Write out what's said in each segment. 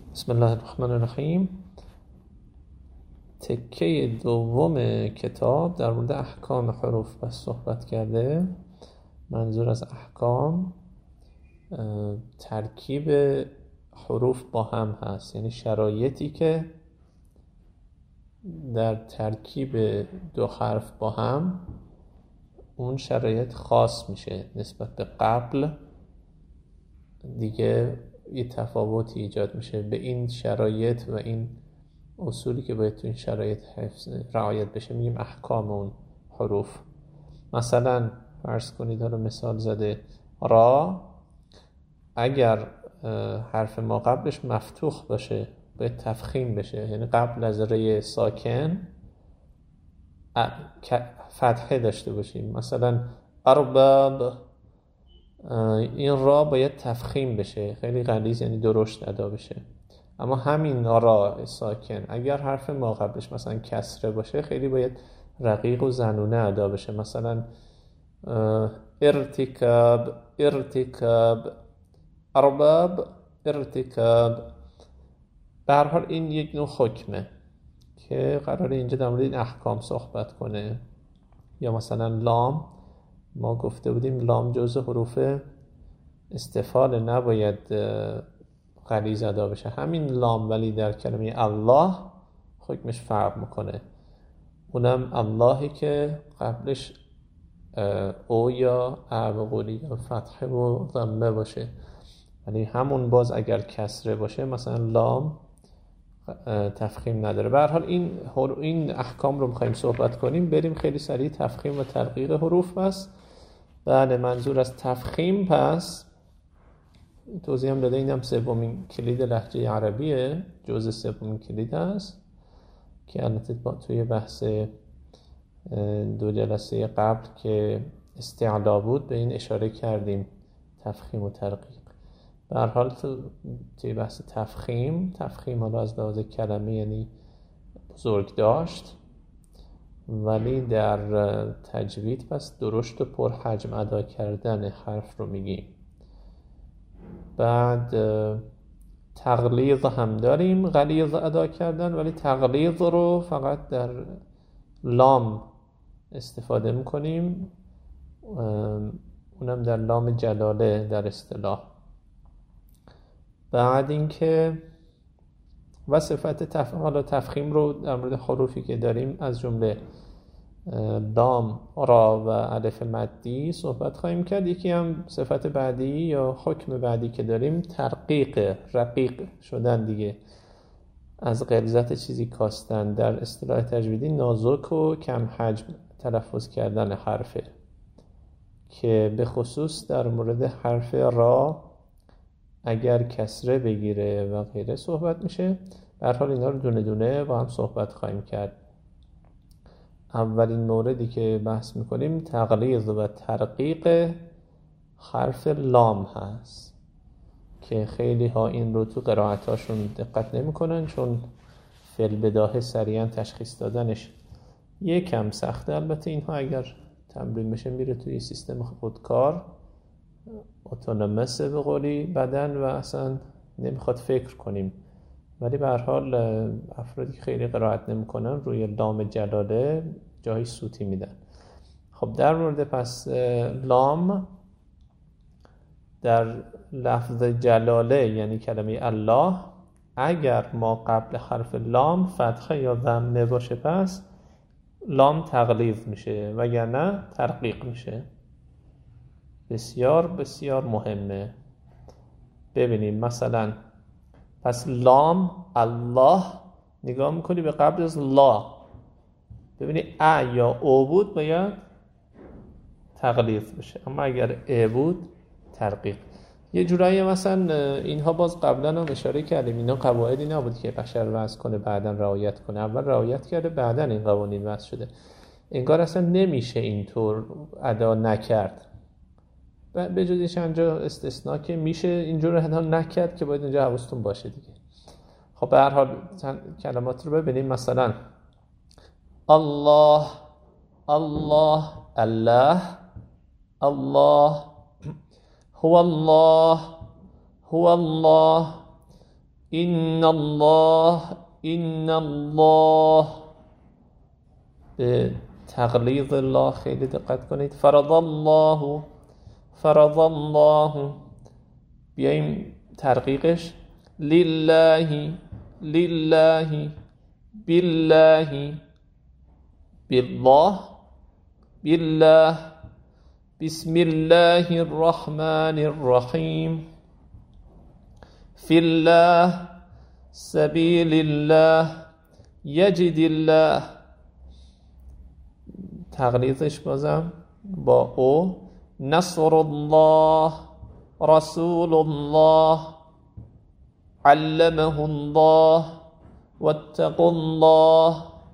بسم الله الرحمن الرحیم. تکه دوم کتاب در مورد احکام حروف بس صحبت کرده. منظور از احکام ترکیب حروف با هم هست، یعنی شرایطی که در ترکیب دو حرف با هم اون شرایط خاص میشه نسبت به قبل، دیگه یه تفاوتی ایجاد میشه. به این شرایط و این اصولی که باید تو این شرایط رعایت بشه میگیم احکام اون حروف. مثلا فرض کنید، حالا مثال زده، را اگر حرف ما قبلش مفتوح باشه باید تفخیم بشه، یعنی قبل از ری ساکن فتحه داشته باشیم. مثلا ارباب، این را باید تفخیم بشه، خیلی غلیظ، یعنی درشت ادا بشه. اما همین را ساکن اگر حرف ما قبلش مثلا کسره باشه خیلی باید رقیق و زنونه ادا بشه. مثلا ارتکاب، ارباب، ارتکاب. به هر حال این یک نوع حکمه که قراره اینجا در مورد این احکام صحبت کنه. یا مثلا لام، ما گفته بودیم لام جزء حروف استفاله، نباید غلیظ ادا بشه. همین لام ولی در کلمه الله حکمش فرق میکنه. اونم اللهی که قبلش او یا قولی یا فتحه و ضمه باشه، ولی همون باز اگر کسره باشه مثلا لام تفخیم نداره. به هر حال این احکام رو می‌خوایم صحبت کنیم. بریم خیلی سریع تفخیم و ترقیق حروف. پس بله، منظور از تفخیم پس توضیح هم داده، اینم سومین کلید لهجه عربیه، جزء سومین کلید هست که البته توی بحث 2 جلسه قبل که استعلا بود به این اشاره کردیم، تفخیم و ترقیق. به هر حال توی بحث تفخیم حالا از لحاظ کلمه یعنی بزرگ داشت، ولی در تجوید پس درشت و پر حجم ادا کردن حرف رو میگیم. بعد تغلیظ هم داریم، غلیظ ادا کردن، ولی تغلیظ رو فقط در لام استفاده میکنیم، اونم در لام جلاله در اصطلاح. بعد اینکه و صفت تفخیم رو در مورد حروفی که داریم از جمله لام، را و الف مدی صحبت خواهیم کرد. یکی هم صفت بعدی یا حکم بعدی که داریم ترقیق، رقیق شدن دیگه، از غلظت چیزی کاستن. در اصطلاح تجویدی نازک و کم حجم تلفظ کردن حرفه که به خصوص در مورد حرف را اگر کسره بگیره و غیره صحبت میشه. به هر حال اینا رو دونه دونه با هم صحبت خواهیم کرد. اولین موردی که بحث میکنیم تغلیظ و ترقیق حرف لام هست که خیلی ها این رو تو قرائتاشون دقت نمیکنن، چون فی البداهه سریعا تشخیص دادنش یکم سخته. البته اینها اگر تمرین بشه میره توی سیستم خودکار، اتونومس به قولی بدن، و اصلا نمیخواد فکر کنیم. ولی به هر حال افرادی که خیلی قرائت نمیکنن روی لام جلاله جایی صوتی میدن. خب در مورد پس لام در لفظ جلاله یعنی کلمه الله، اگر ما قبل حرف لام فتحه یا ضمه باشه پس لام تغلیظ میشه، وگرنه ترقیق میشه. بسیار بسیار مهمه. ببینیم مثلا پس لام الله نگاه میکنی به قبل از لا، ببینی ا یا او بود باید تغلیظ بشه، اما اگر ا بود ترقیق. یه جورایی مثلا اینها باز قبلا هم اشاره کردیم، اینا قواعدی نبود که بشر وضع کنه بعدن رعایت کنه، اول رعایت کرده بعدن این قوانین وضع شده. انگار اصلا نمیشه اینطور ادا نکرد، به جز چند جا استثناء که میشه اینجور ادا نکرد که باید اینجا حواستون باشه دیگه. خب به هر حال کلمات رو ببینیم. مثلا الله، الله، الله، الله، هو الله، هو الله، إن الله إن الله، به تغلیظ الله خیلی دقت کنید. فرض الله فرض الله، بیاییم ترقیقش. لله لله، بالله بالله بالله، بسم الله الرحمن الرحیم، فی الله، سبیل الله، یجد الله. تغلیظش بازم با او. نصر الله، رسول الله، علمه الله، واتقوا الله.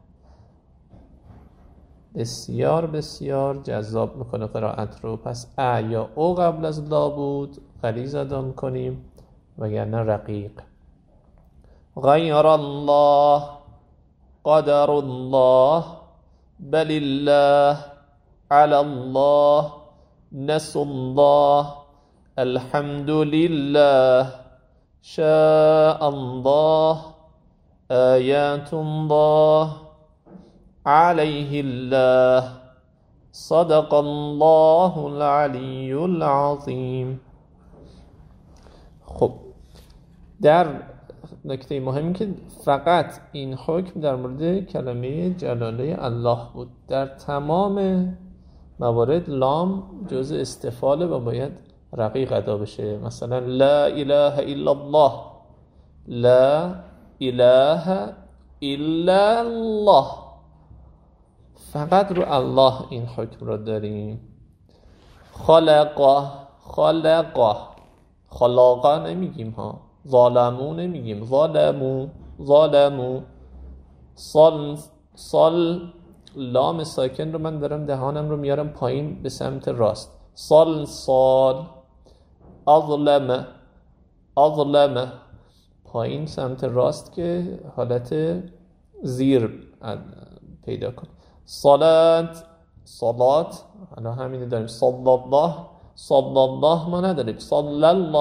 بسیار بسیار جذاب میکنه قرائت رو. پس ا یا او قبل از لا بود غلیظ ادا کنیم، وگرنه رقیق. غیر الله، قدر الله، بل الله، علی الله، نسوا الله، الحمد لله، شاء الله، آیات الله، علیه الله، صدق الله العلی العظیم. خب در نکته مهمی که فقط این حکم در مورد کلمه جلاله الله بود. در تمام موارد لام جزء استفاله و باید رقیق ادا بشه. مثلا لا اله الا الله، لا اله الا الله، فقط رو الله این حکم رو داریم. خلق خلق، خلاقا نمیگیم ها، ظالمو نمیگیم، ظالمو ظالمو. صل لام ساکن رو من دارم دهانم رو میارم پایین به سمت راست. صال. اظلم اظلم، پایین سمت راست که حالت زیر پیدا کن. صلات حالا همینه داریم. صلی الله ما نداریم. صلی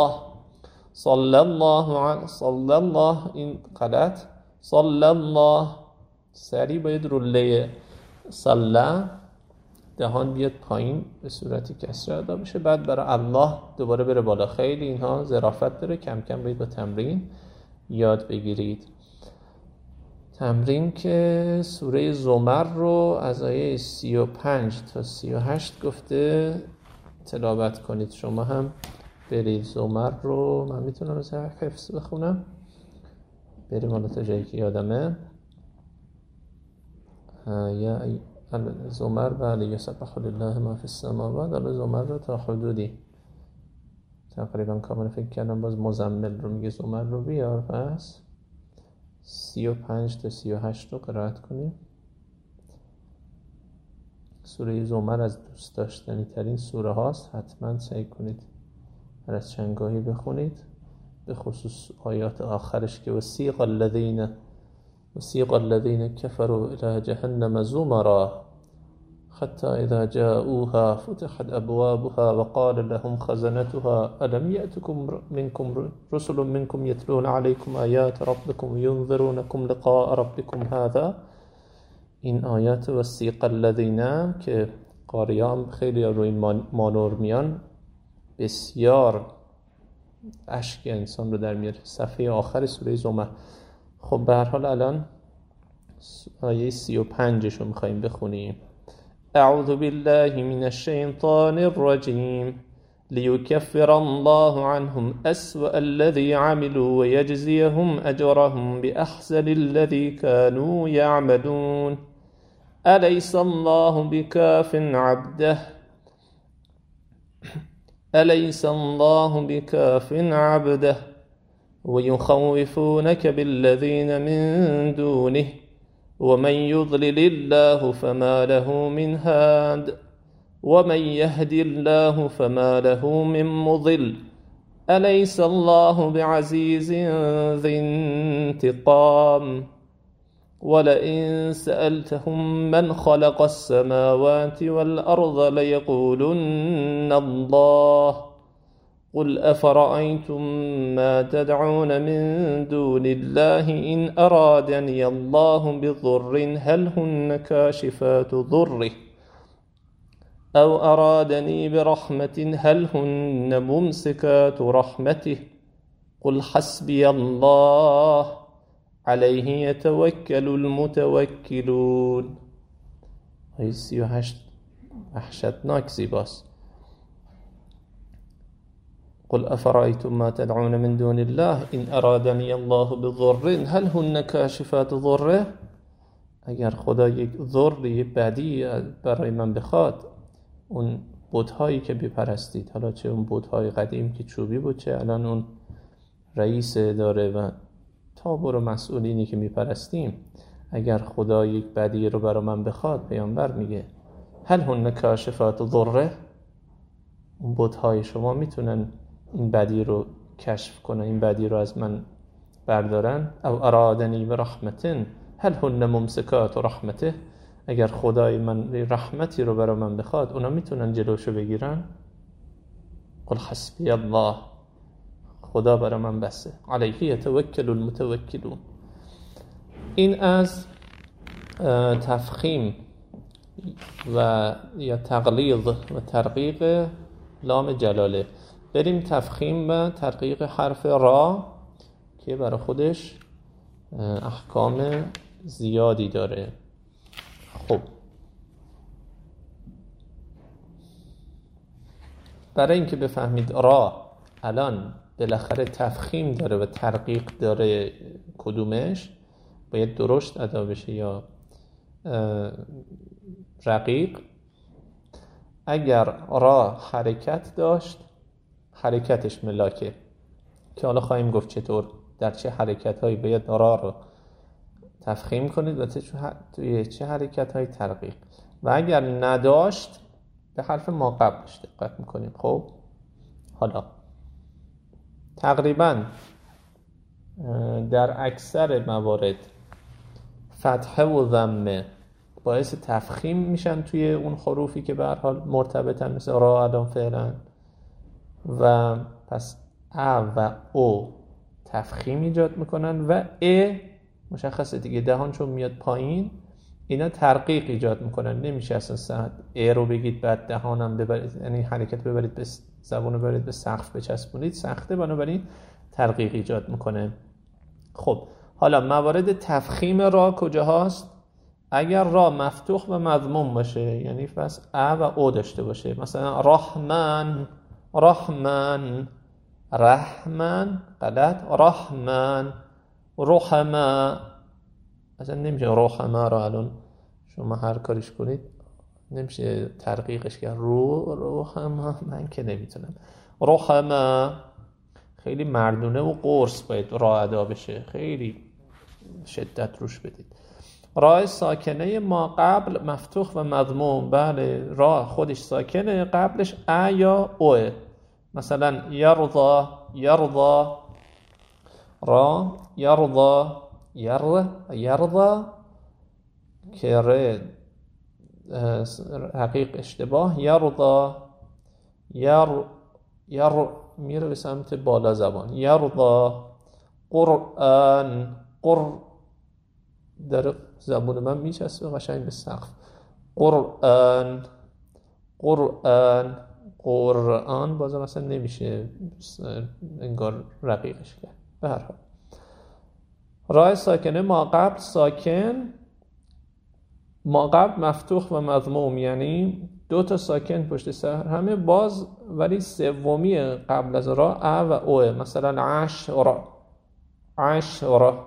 الله این غلط. صلی الله سری باید روله صلی دهان بیاد پایین به صورتی کسره ادا بشه، بعد برای الله دوباره بره بالا. خیلی اینها ظرافت داره، کم کم باید با تمرین یاد بگیرید. تمرین که سوره زمر رو از آیه 35 تا 38 گفته تلاوت کنید. شما هم برید زمر رو، من میتونم از حفظ بخونم. بریم حالا تا جایی که یادمه. یا زمر بله، یسبح لله ما فی السماوات. حالا زمر رو تا حدودی تقریبا کامل فکر کردم باز مزمل رو میگه زمر رو بیار. پس 35 تا 38 رو قرائت کنیم. سوره زمر از دوست داشتنی ترین سوره هاست، حتما سعی کنید هر از چندگاهی بخونید، به خصوص آیات آخرش که وسیق الذین کفروا الی جهنم زمرا حتی اذا جاءوها فتحت ابوابها وقال لهم خزنتها الم یأتکم منکم رسل منکم یتلون علیکم آیات ربکم ینذرونکم لقاء ربکم هذا. این آیات وسیق الذین که قاریان خیلی روی مانور میان، بسیار اشک انسان رو در میاره. صفحه آخر سوره زمر. خب به هر حال الان آیه 35 رو میخواییم بخونیم. اعوذ بالله من الشیطان الرجیم لیکفر الله عنهم اسوأ الذی عملوا ویجزیهم اجرهم باحسن الذی كانوا یعملون الیس الله بکاف عبده أليس الله بكاف عبده ويخوفونك بالذين من دونه ومن يضلل الله فما له من هاد ومن يهد الله فما له من مضل أليس الله بعزيز ذي انتقام ولئن سألتهم من خلق السماوات والأرض ليقولن الله قل أفرأيتم ما تدعون من دون الله إن أرادني الله بضر هل هن كاشفات ضره أو أرادني برحمة هل هن ممسكات رحمته قل حسبي الله عليه يتوكل المتوكلون. آیه 38 وحشتناک زیباست. قل أفرأيتم ما تدعون من دون الله إن أرادني الله بضر هل هن كاشفات ضره. اگر خدا یک ضری بدی برای من بخواد، اون بت‌هایی که بپرستید، حالا چه اون بت‌های قدیم که چوبی بود، چه الان اون رئیس داره و تابور و مسئولینی که میپرستیم، اگر خدا یک بدی رو برای من بخواد، پیامبر میگه هل هن کاشفات ضره، اون بت‌های شما میتونن این بدی رو کشف کنن، این بدی رو از من بردارن. او ارادنی برحمتن هل هن ممسکات رحمته، اگر خدای من رحمتی رو برای من بخواد، اونا میتونن جلوشو بگیرن. قل حسبی الله، خدا برای من بسه، علیه یتوکل المتوکلون. این از تفخیم و یا تقلیظ و ترقیق لام جلاله. بریم تفخیم و ترقیق حرف را که برای خودش احکام زیادی داره. خب برای اینکه بفهمید را الان بالاخره تفخیم داره و ترقیق داره، کدومش باید درشت ادا بشه یا رقیق. اگر را حرکت داشت، حرکتش ملاکه، که حالا خواهیم گفت چطور، در چه حرکت هایی باید را رو تفخیم کنید و توی چه حرکت هایی ترقیق. و اگر نداشت به حرف ما قبلش دقت میکنیم. خب حالا تقریبا در اکثر موارد فتحه و ضمه باعث تفخیم میشن توی اون حروفی که به هر حال مرتبطن، مثل را الان فعلا، و پس ا و او تفخیم ایجاد میکنن و ا مشخصه دیگه، دهان چون میاد پایین اینا ترقیق ایجاد میکنن. نمیشه اصلا ا رو بگید بعد دهانم ببرید، یعنی حرکت ببرید به زبون ببرید به سقف بچسبونید، سخته، بنابراین ترقیق ایجاد میکنه. خب حالا موارد تفخیم را کجا هست؟ اگر را مفتوح و مضموم باشه، یعنی پس ا و او داشته باشه، مثلا رحمن، رحمن، رحمن، غلط، رحمن، رحمه، اصلا نمیشه رحمه را الان شما هر کاریش کنید نمیشه ترقیقش کرد، رحمه، من که نمیتونم. رحمه خیلی مردونه و قرص باید را ادا بشه، خیلی شدت روش بدید. را ساکنه ما قبل مفتوح و مضموم، بله را خودش ساکنه، قبلش ا یا اوه، مثلا یرضا، یرضا، را یرضا، یرضا که ر حقیق اشتباه، یرضا، میره به سمت بالا زبان، یرضا، قرآن، در زبون من میچسبه قشنگ به سقف، قرآن، قرآن، قرآن، بازم اصلا نمیشه انگار رقیقش کرد. به هر حال راه ساکنه ما قبل ساکن، ما قبل مفتوح و مضموم، یعنی دو تا ساکن پشت سر همه باز، ولی سومی قبل از را ا و اوه، مثلا عشر، عشر،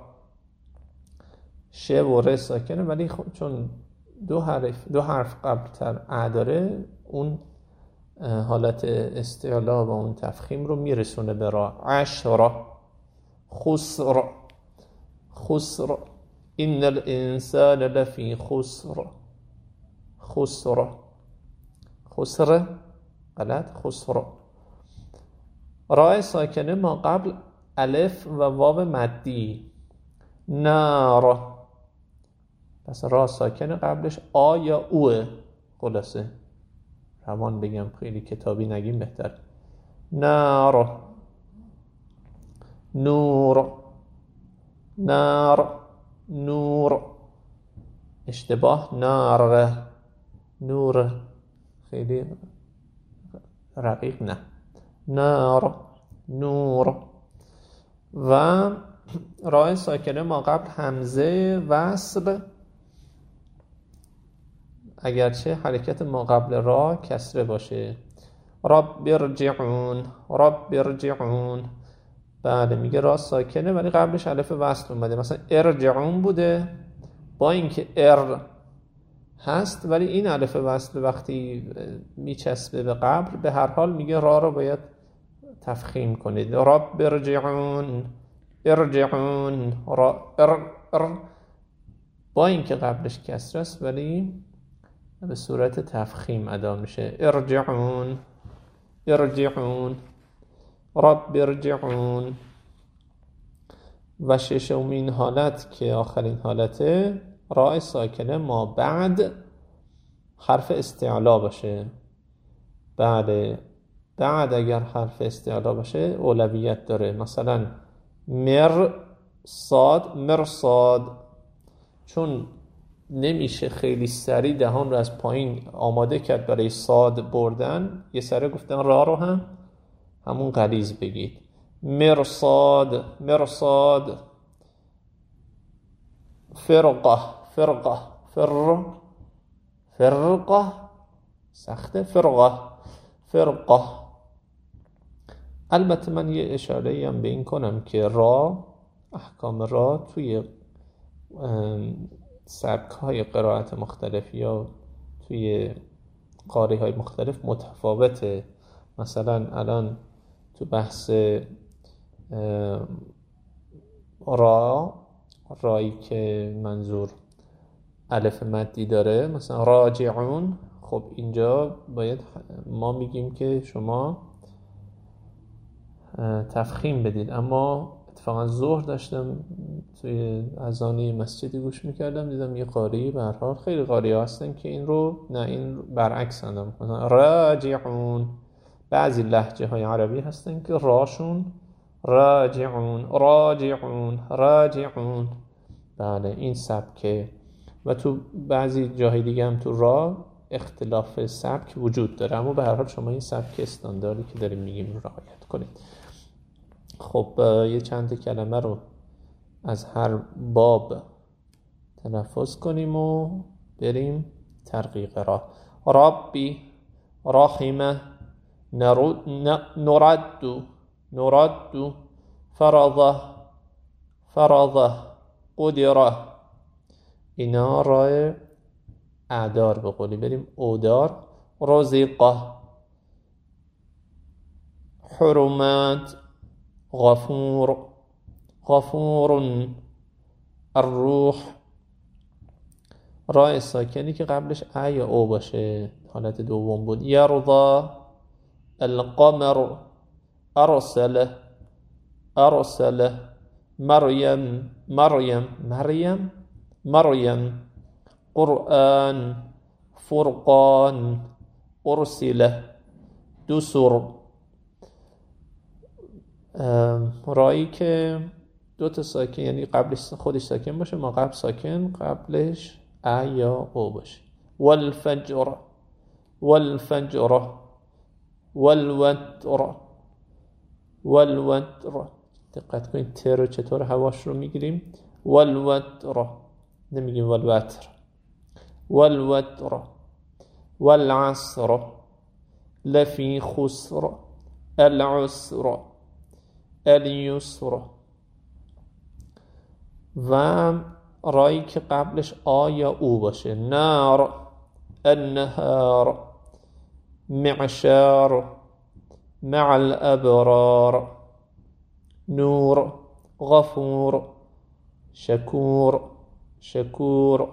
ش و ر ساکنه، ولی چون دو حرف قبل تر ا داره، اون حالت استعلا و اون تفخیم رو میرسونه به را. عشر، خسر، خسر، ان الانسان لفی خسر، خسر، خسر، غلط، خسر. را ساکنه ما قبل الف و واو مدی، نار، پس را ساکنه قبلش آ یا اوه، خلاصه روان بگم خیلی کتابی نگیم بهتر، نار نور نار نور. اشتباه نار نور، خیلی رقیق نه. نار نور. و راه ساکنه ما قبل همزه وصل، اگرچه حرکت ما قبل را کسره باشه. رب ارجعون رب ارجعون. بله میگه را ساکنه ولی قبلش الف وصل اومده، مثلا ارجعون بوده با اینکه هست ولی این الف وصل وقتی میچسبه به قبل به هر حال میگه را رو باید تفخیم کنید. رب ارجعون ارجعون را با اینکه قبلش کسره است ولی به صورت تفخیم ادا میشه. ارجعون ارجعون رب ارجعون. و ششمین حالت که آخرین حالته، راء ساکنه ما بعد حرف استعلا باشه. بعد اگر حرف استعلا باشه اولویت داره. مثلا مرصاد، چون نمیشه خیلی سریع دهان رو از پایین آماده کرد برای صاد بردن، یه سره گفتن را رو هم همون غلیظ بگید. مرصاد مرصاد. فرقه سخته. فرقه. البته من یه اشاره‌ای هم به این کنم که را، احکام را توی سبک‌های قرائت مختلف یا توی قاری‌های مختلف متفاوته. مثلا الان تو بحث رایی که منظور الف مدی داره، مثلا راجعون، خب اینجا باید ما میگیم که شما تفخیم بدید. اما اتفاقا ظهر داشتم توی اذان مسجدی گوش میکردم، دیدم یه قاری، به هر حال خیلی قاری ها هستن که این رو نه، این برعکس اندام کنن. راجعون. بعضی لهجه های عربی هستن که راشون راجعون راجعون راجعون. بله این سبکه. و تو بعضی جاهای دیگه هم تو را اختلاف سبک وجود داره، اما به هر حال شما این سبک استانداردی که داریم میگیم رو رعایت کنید. خب یه چند کلمه رو از هر باب تلفظ کنیم و بریم ترقیق را. ربی رحمه نرد فرضه قدره. اینا راه اعدار به قولی بریم. اودار. رزقه حرمات غفور الروح. راه ساکنی که قبلش ا یا او باشه، حالت دوم بود. یرضا القمر ارسله مریم قرآن فرقان ارسله دسر. رایی که دو تا ساکن، یعنی قبلش خودش ساکن باشه، ما قبل ساکن قبلش ا یا او باشه. والفجر والوتر. دقت کنید ت رو چطور هواش رو میگیریم. والوتر نمیگیم والوتر. والوتر والعصر لفی خسر العسر الیسر. و رایی که قبلش آ یا او باشه. نار النهار معشار مع الابرار نور غفور شکور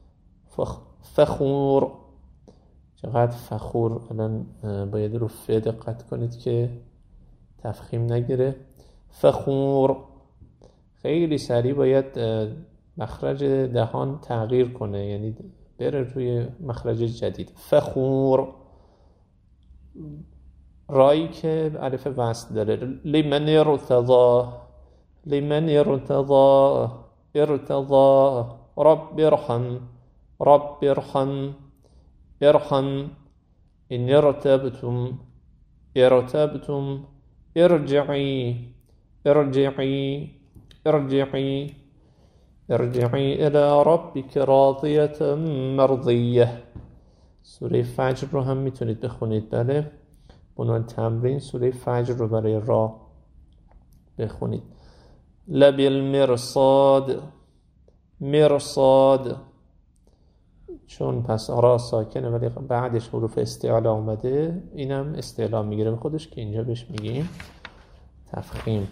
فخور. چقدر فخور. الان باید رو ف دقت کنید که تفخیم نگیره. فخور. خیلی سریع باید مخرج دهان تغییر کنه، یعنی بره روی مخرج جدید. فخور. رایی که الف وصل داره. لمن ارتضى، لمن ارتضى، ارتضى. رب ارحم، رب ارحم، ارحم. إن ارتبتم، ارتبتم. ارجعي، ارجعي، ارجعي. ارجعي إلى ربك راضية مرضية. سوره فجر رو هم میتونید بخونید. بله، عنوان تمرین سوره فجر رو برای را بخونید. لبالمرصاد، مرصاد. چون پس را ساکنه ولی بعدش حروف استعلا اومده، اینم استعلا میگیره به خودش که اینجا بهش میگیم تفخیم.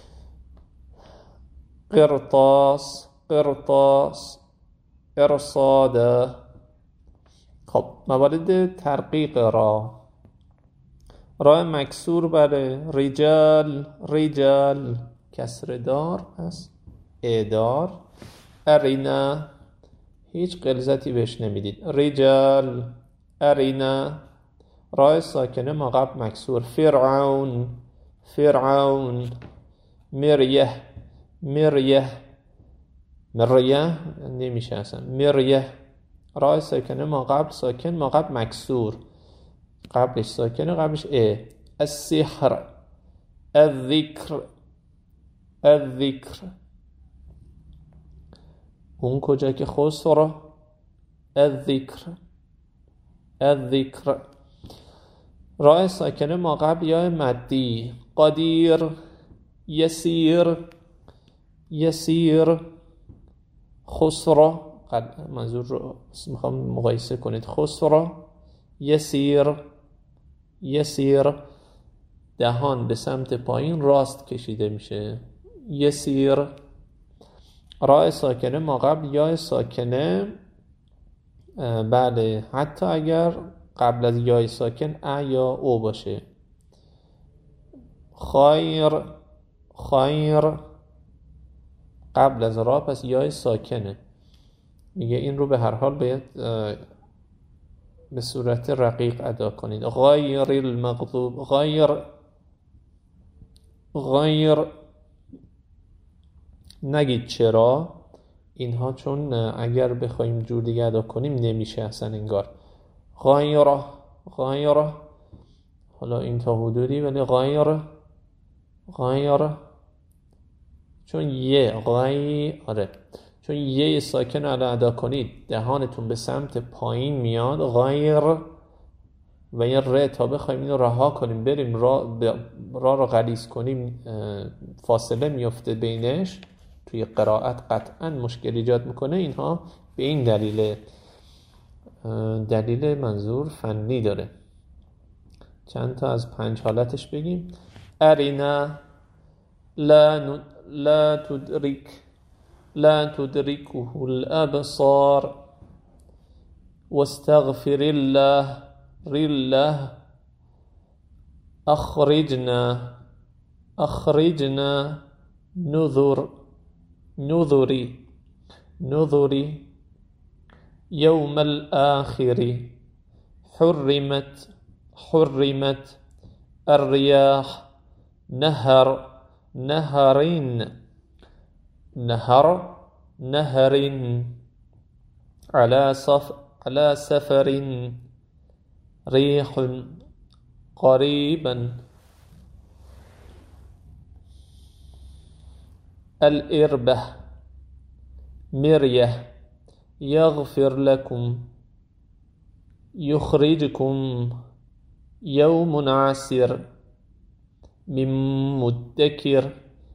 قرطاس، قرطاس. ارصاد. خب موارد ترقیق را. را مکسور بله. رجال، رجال کسر دار پس اعدار. ارینا هیچ غلظتی بهش نمیدید. رجال، ارینا. را ساکنه ما قبل مکسور. فرعون، فرعون. مریه، مریه، مریه نمیشه اصلا. مریه. را ساکنه ما قبل ساکن، ما قبل مکسور، قبلش ساکنه قبلش السحر، الذکر، الذکر. اون کجا که خسر. الذکر، الذکر. را ساکنه ما قبل یا مدی. قدیر، یسیر، یسیر. خسر منظور رو میخوام مقایسه کنید. خسر، یسیر، یسیر. دهان به سمت پایین راست کشیده میشه. یسیر. را ساکنه ما قبل یا ساکنه بله، حتی اگر قبل از یا ساکن ا یا او باشه. خیر، خیر. قبل از را پس یا ساکنه. میگه این رو به هر حال باید به صورت رقیق ادا کنید. غیر المغضوب، غیر، غیر. نگید چرا اینها، چون اگر بخوایم جور دیگه ادا کنیم نمیشه اصلا انگار. غیر، غیر. حالا این تا حدودی، ولی غیر، غیر. چون یه غیر، آره، چون یه ساکن الان ادا کنید دهانتون به سمت پایین میاد. غیر و این ر تا بخوایم اینو رها کنیم بریم را رو غلیظ کنیم فاصله میفته بینش، توی قرائت قطعا مشکل ایجاد میکنه. اینها به این دلیل منظور فنی داره. چند تا از 5 حالتش بگیم. ارینا، لا تدرك، لا تدركه الأبصار. واستغفر الله، الله. أخرجنا، أخرجنا. نذر، نذري، نذري. يوم الآخر. حرمت، حرمت. الرياح. نهر، نهرين. نهر، نهر. على سفر. ريح، قريبا. الإربة، مرية. يغفر لكم، يخرجكم. يوم عسر. من مدكر.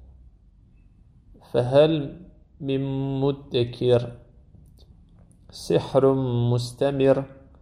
فهل من مدكر. سحر مستمر.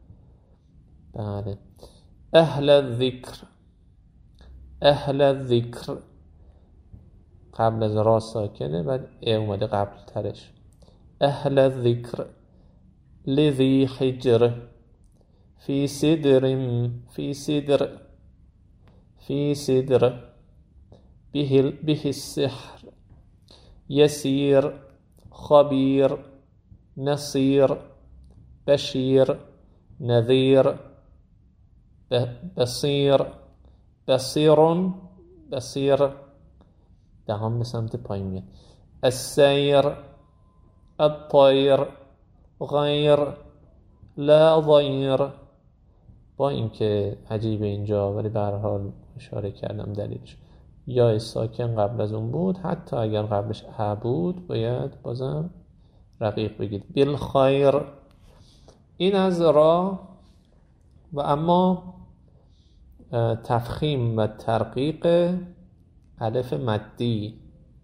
أهل الذكر، أهل الذكر. قبل از را ساکنه بعد اومده قبل ترش. أهل الذكر. لذي حجر. في سدر، في سدر، في سدر. به السحر. يسير. خبير. نصير. بشير. نذير. بصير. بصیر، بصیر دهان به سمت پایین میاد. السیر، الطیر، غیر، لا ضیر. با اینکه عجیبه اینجا ولی به هر حال اشاره کردم دلیلش. یا ساکن قبل از اون بود، حتی اگر قبلش ا بود باید بازم رقیق بگید. بالخیر. این از را. و اما تفخیم و ترقیق الف مدی.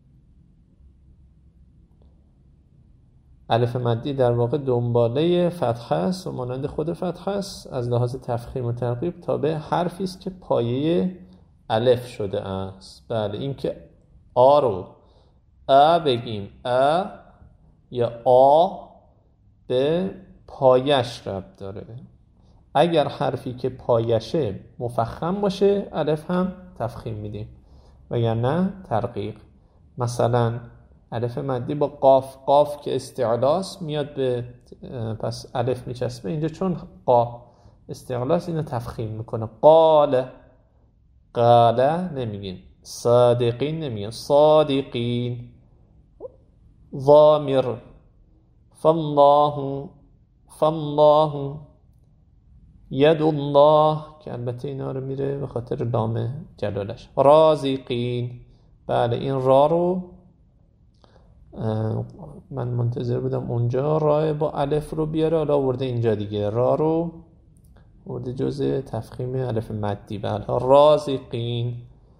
الف مدی در واقع دنباله فتحه است و مانند خود فتحه است. از لحاظ تفخیم و ترقیق تابع حرفی است که پایه الف شده است. بله، این که آ رو بگیم یا آ به پایش ربط داره. اگر حرفی که پایشه مفخم باشه الف هم تفخیم میدیم وگرنه ترقیق. مثلا الف مدی با قاف که استعلاست میاد به پس الف میچسبه اینجا، چون قا استعلاست اینو تفخیم میکنه. قاله نمیگین، صادقین نمیگین، صادقین. ضامر، فالله، ید الله که البته اینا رو میره به خاطر لام جلالش. رازقین. بله، این را رو من منتظر بودم اونجا را با الف رو بیاره، حالا ورده اینجا دیگه را رو ورده جزء تفخیم الف مدی. بله، رازقین.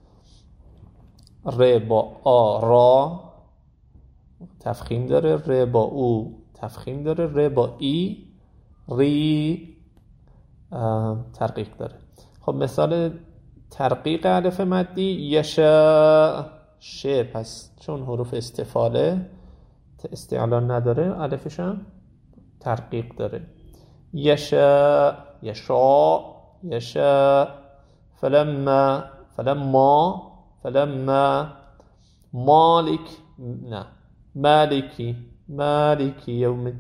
ر با آ را تفخیم داره، ر با او تفخیم داره، ر با ای ری ترقیق داره. خب مثال ترقیق الف مدی یشاء، ش پس چون حروف استفاله استعلان نداره الفش هم ترقیق داره. یشاء، فلما مالک، نه مالکی یوم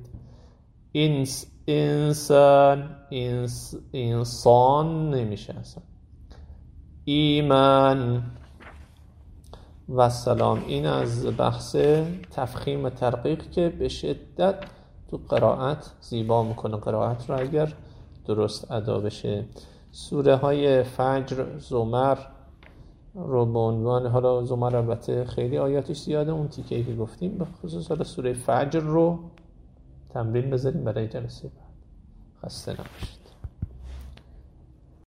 انسان نمیشه اصلا. ایمان و سلام. این از بحث تفخیم و ترقیق که به شدت تو قرائت زیبا میکنه قرائت رو اگر درست ادا بشه. سوره های فجر، زمر رو به عنوان، حالا زمر البته خیلی آیاتش زیاده، اون تیکه‌ای که گفتیم به خصوص حالا سوره فجر رو تمرین بذاریم برای جلسه بعد. خسته نباشید.